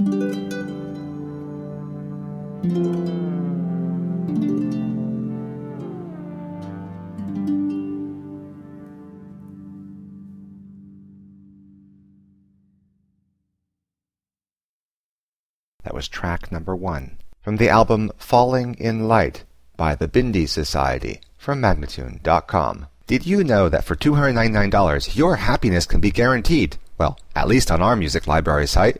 That was track number 1 from the album Falling in Light by the Bindi Society from Magnatune.com. Did you know that for $299 your happiness can be guaranteed? Well, at least on our music library site.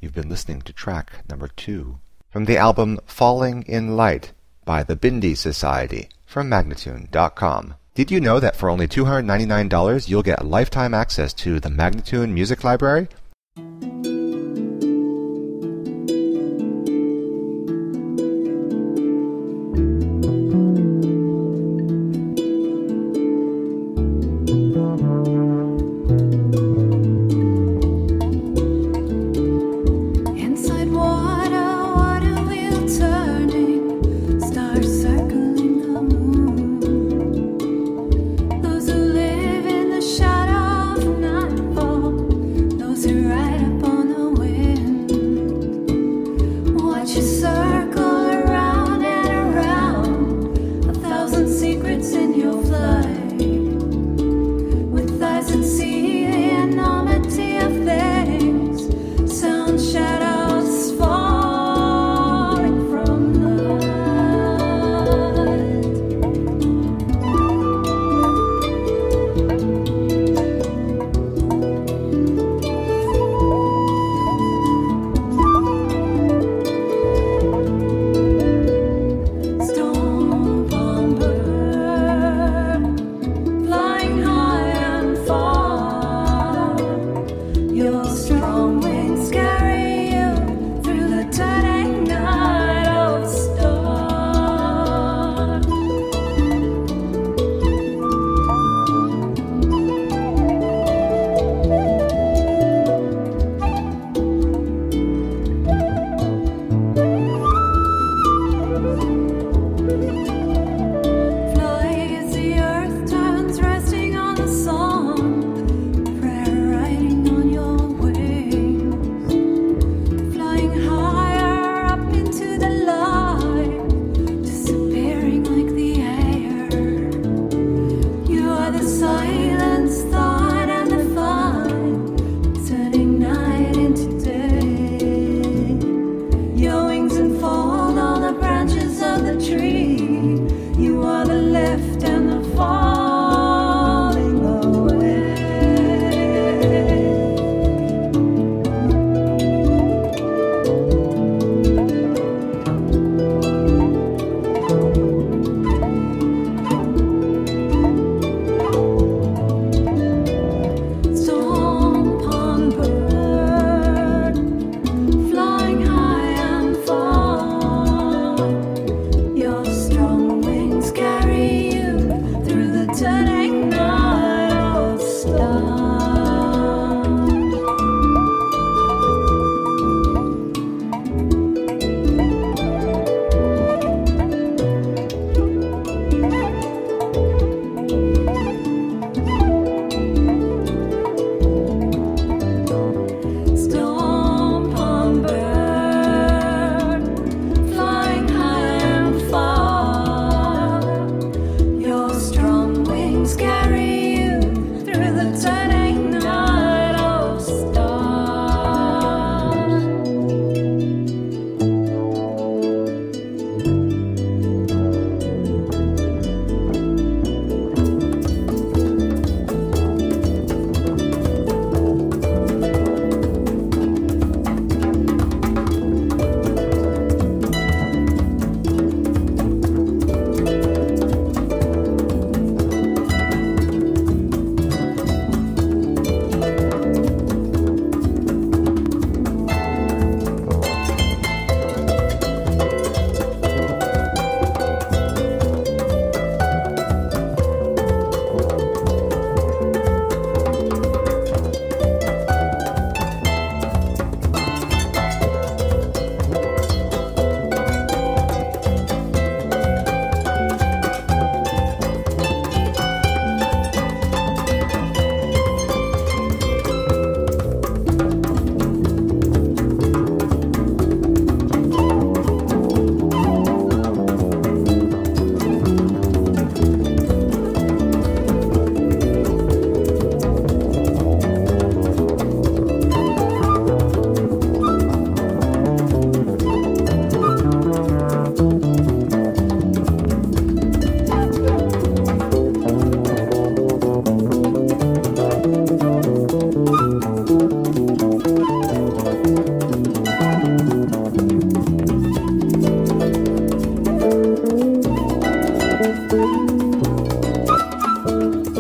You've been listening to track number 2 from the album Falling in Light by the Bindi Society from Magnatune.com. Did you know that for only $299 you'll get lifetime access to the Magnatune Music Library? Those who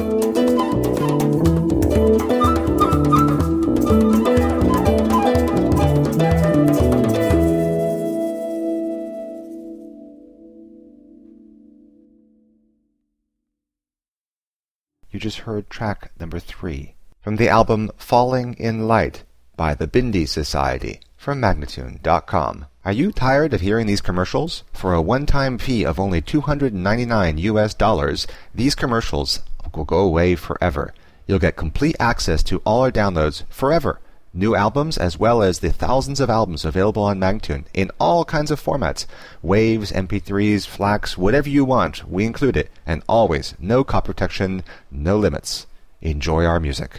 You just heard track number 3 from the album Falling in Light by the Bindi Society from Magnatune.com. Are you tired of hearing these commercials? For a one-time fee of only $299, these commercials will go away forever. You'll get complete access to all our downloads forever. New albums as well as the thousands of albums available on Magnatune in all kinds of formats. Waves, MP3s, FLACs, whatever you want, we include it. And always, no copy protection, no limits. Enjoy our music.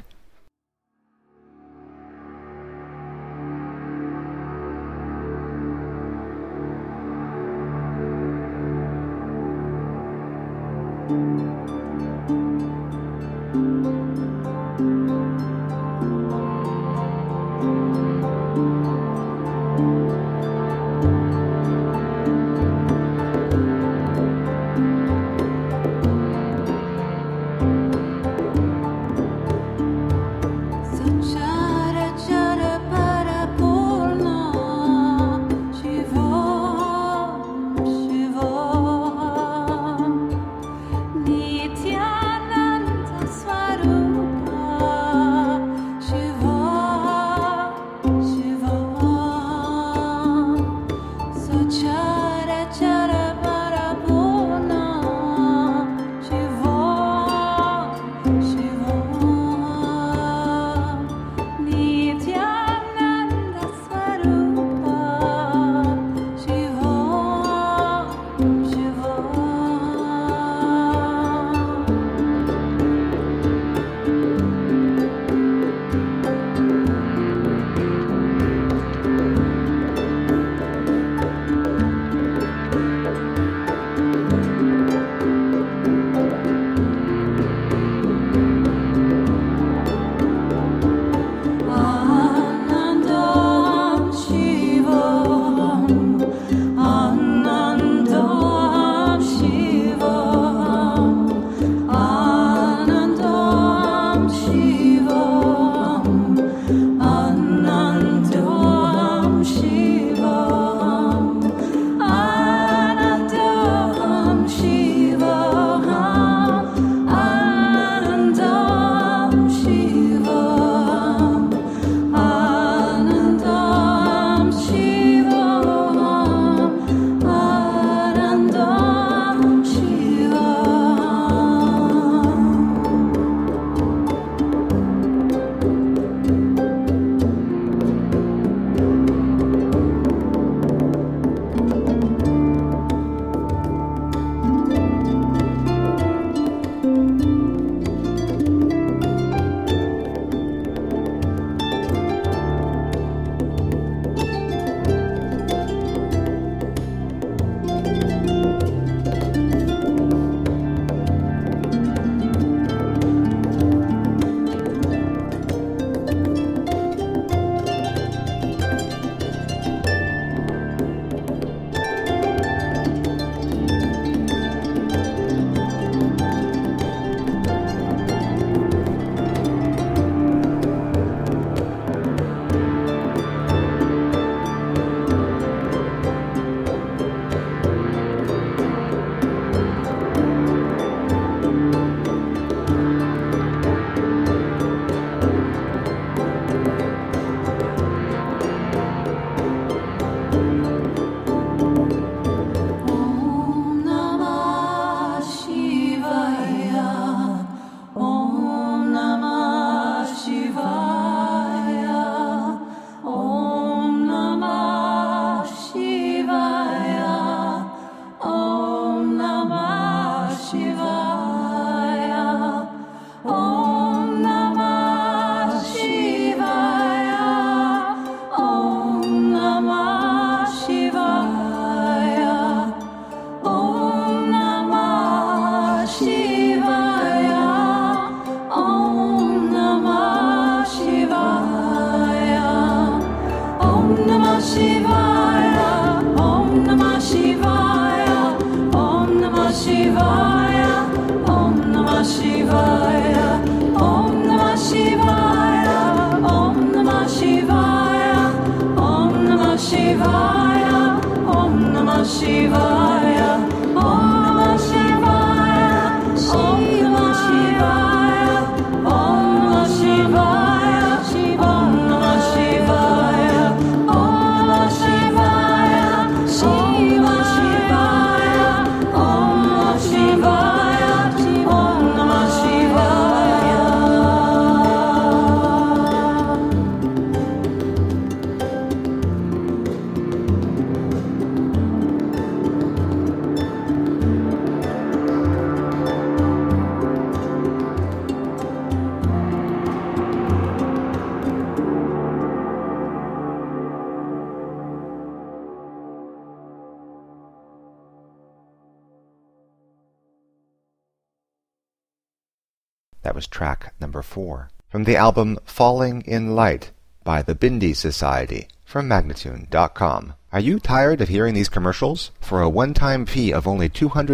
That was track number 4. From the album Falling in Light by the Bindi Society from Magnatune.com. Are you tired of hearing these commercials? For a one-time fee of only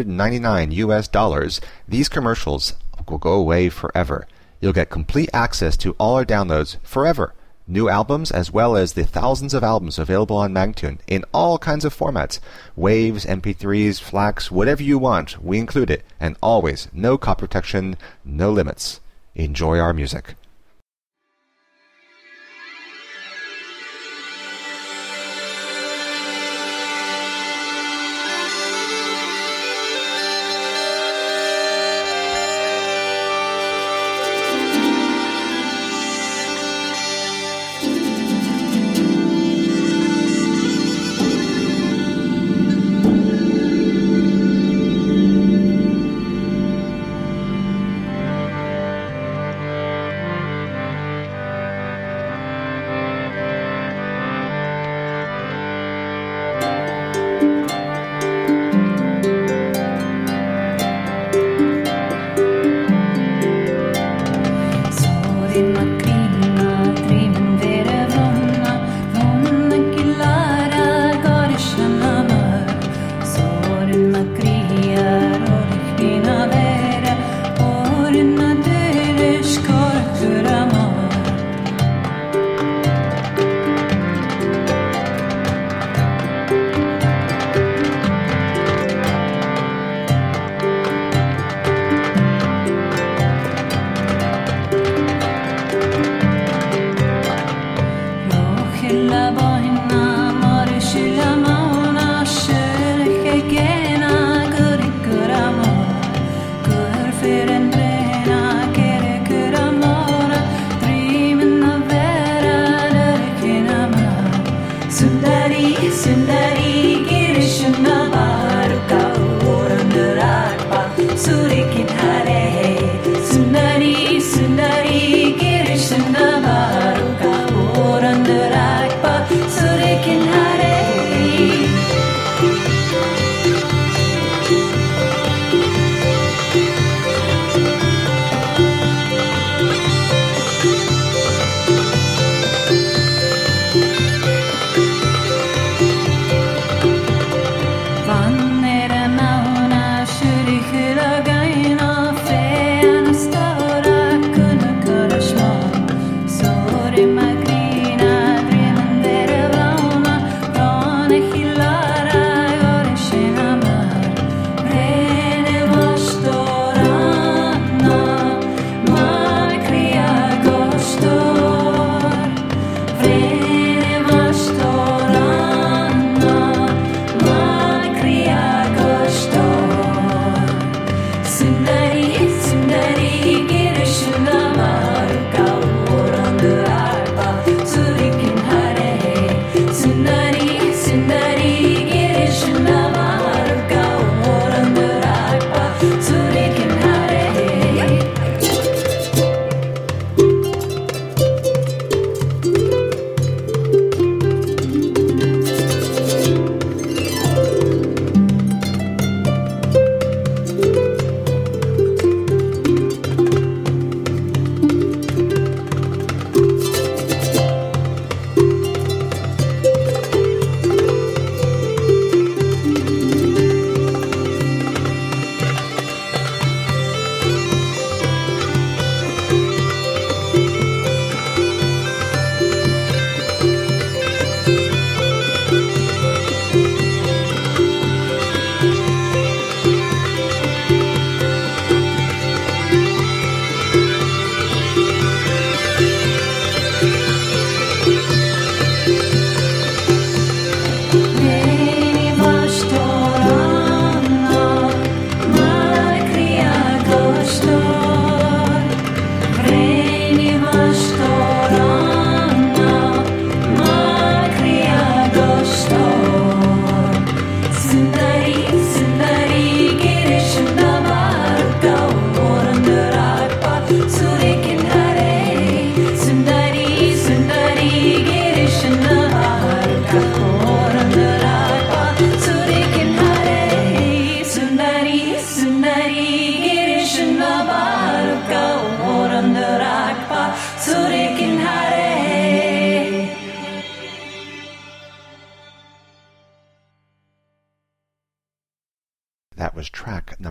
$299, these commercials will go away forever. You'll get complete access to all our downloads forever. New albums as well as the thousands of albums available on Magnatune in all kinds of formats. Waves, MP3s, FLACs, whatever you want, we include it. And always, no copy protection, no limits. Enjoy our music.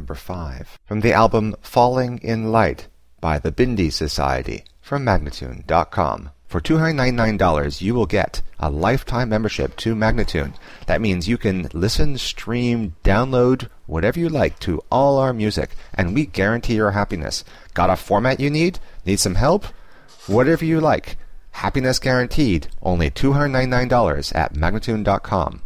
number 5. From the album Falling in Light by the Bindi Society from Magnatune.com. For $299, you will get a lifetime membership to Magnatune. That means you can listen, stream, download, whatever you like to all our music, and we guarantee your happiness. Got a format you need? Need some help? Whatever you like. Happiness guaranteed. Only $299 at Magnatune.com.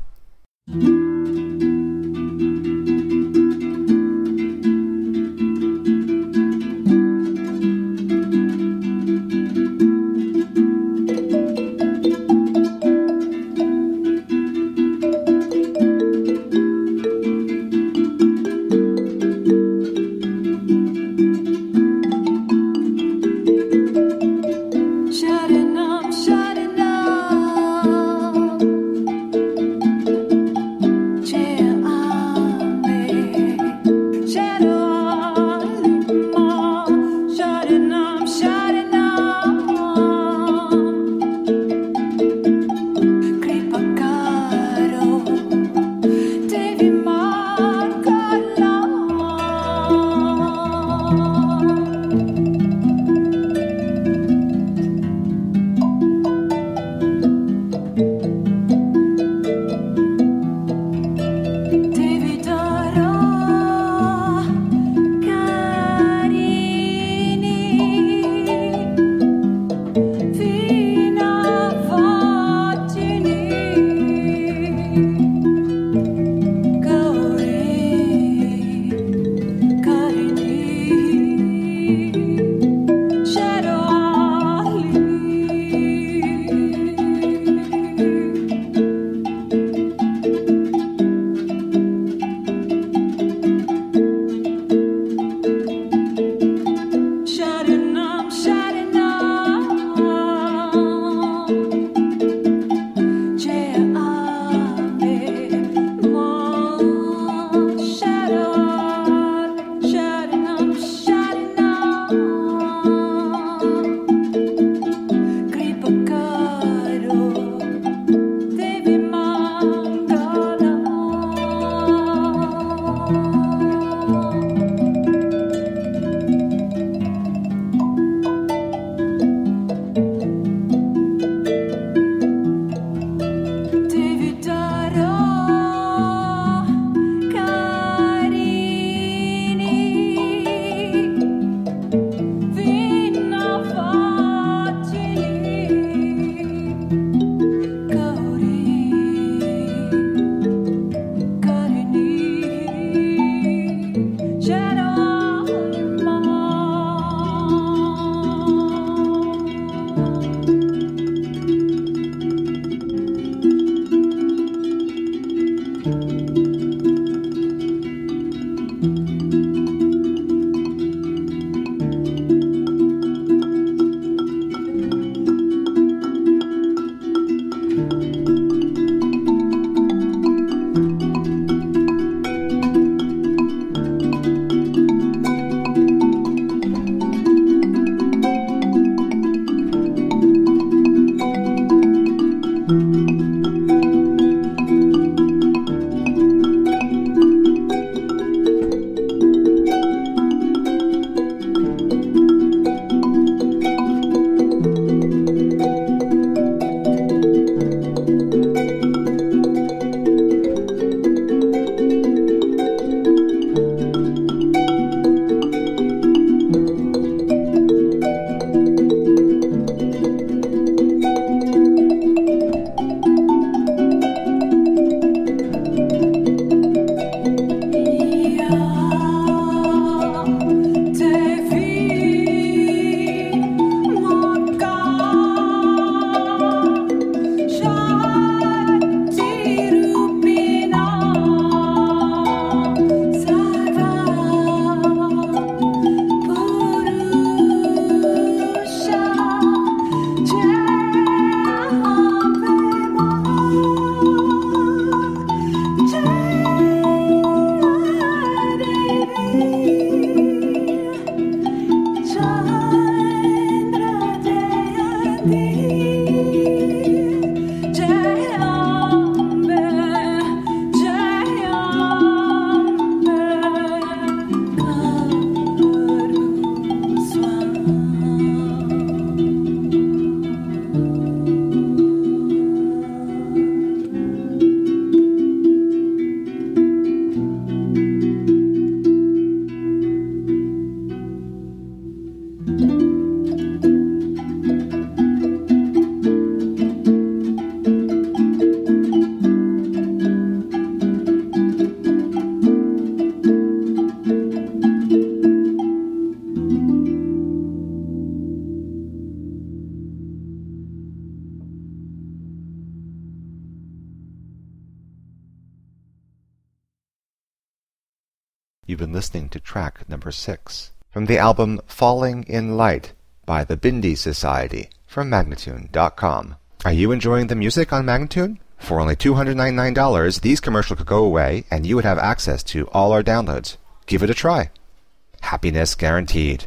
You've been listening to track number 6 from the album Falling in Light by the Bindi Society from Magnatune.com. Are you enjoying the music on Magnatune? For only $299, these commercials could go away and you would have access to all our downloads. Give it a try. Happiness guaranteed.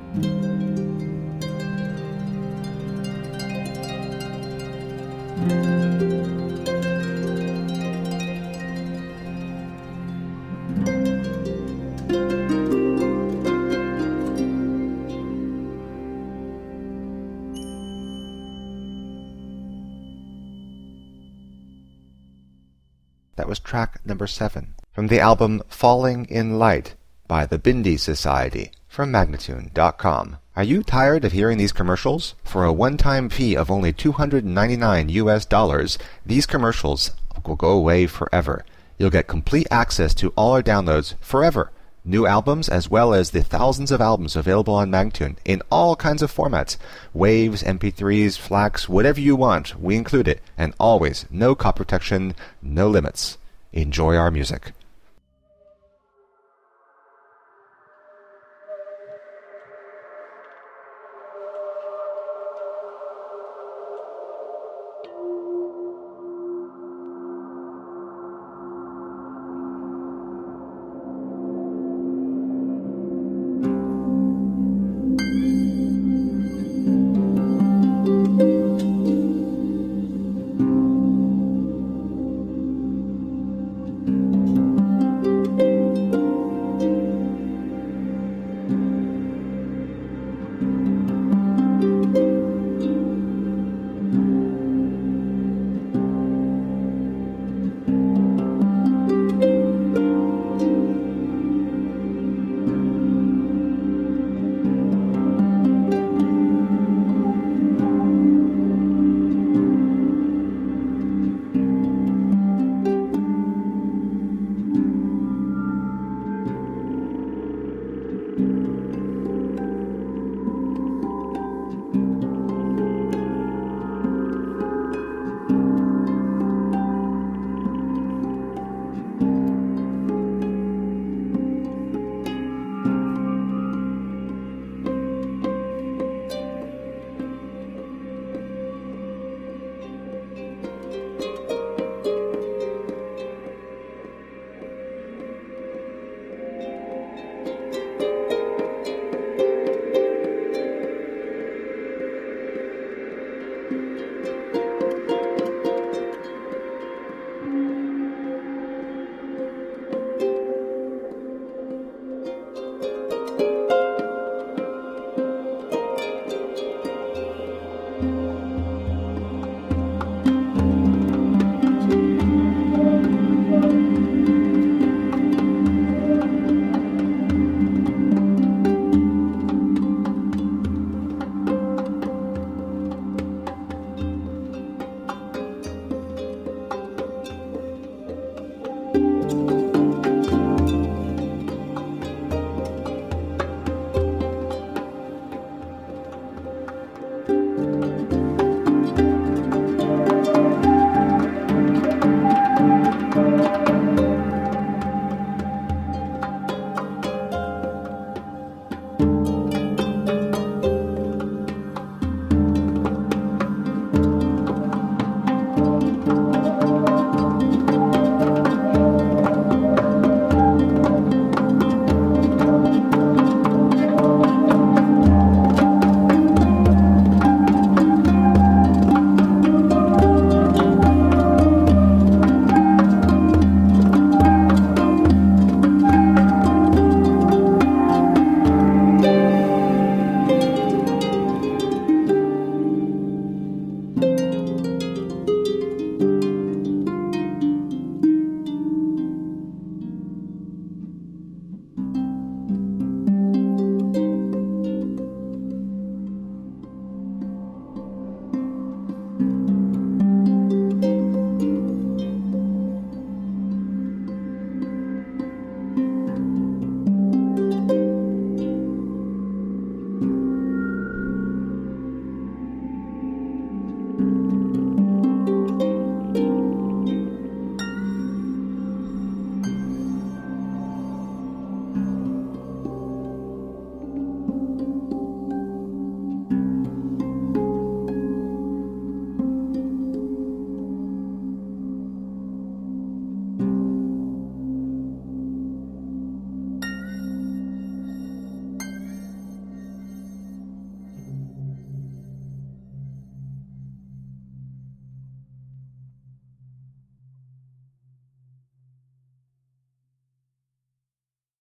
That was track number 7 from the album Falling in Light by the Bindi Society from Magnatune.com. Are you tired of hearing these commercials? For a one-time fee of only $299, these commercials will go away forever. You'll get complete access to all our downloads forever. New albums as well as the thousands of albums available on Magnatune in all kinds of formats. Waves, MP3s, FLACs, whatever you want, we include it. And always, no copy protection, no limits. Enjoy our music.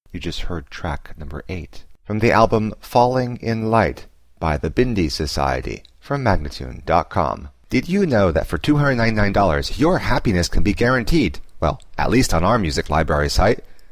You just heard track number 8 from the album Falling in Light by the Bindi Society from Magnatune.com. Did you know that for $299 your happiness can be guaranteed? Well, at least on our music library site.